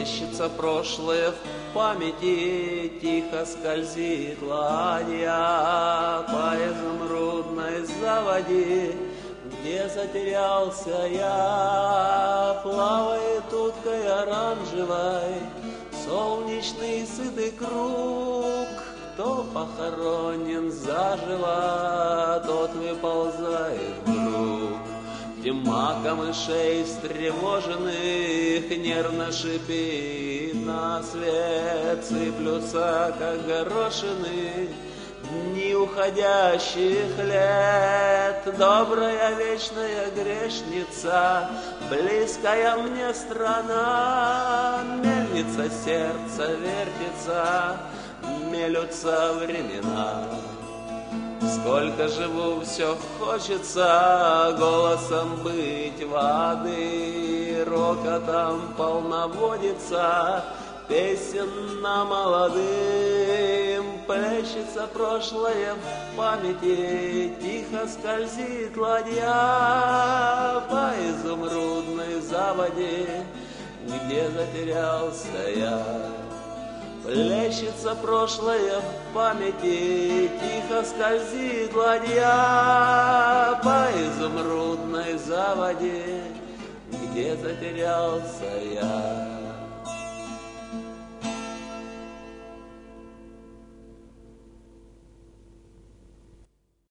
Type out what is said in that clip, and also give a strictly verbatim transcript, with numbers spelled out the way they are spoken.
Плещется прошлое в памяти, тихо скользит ладья по изумрудной заводе, где затерялся я. Плавает уткой оранжевой солнечный сытый круг. Кто похоронен заживо, тот выползает вдруг. Тьма камышей встревоженных нервно шипит на свет, сыплются, как горошины, дни уходящих лет. Добрая вечная грешница, близкая мне страна, мельница сердца вертится, мелются времена. Сколько живу, все хочется голосом быть воды, рокотом полноводится песен на молодым. Плещется прошлое в памяти, тихо скользит ладья по изумрудной заводе, где затерялся я. Плещется прошлое в памяти, тихо скользит ладья по изумрудной заводе, где затерялся я.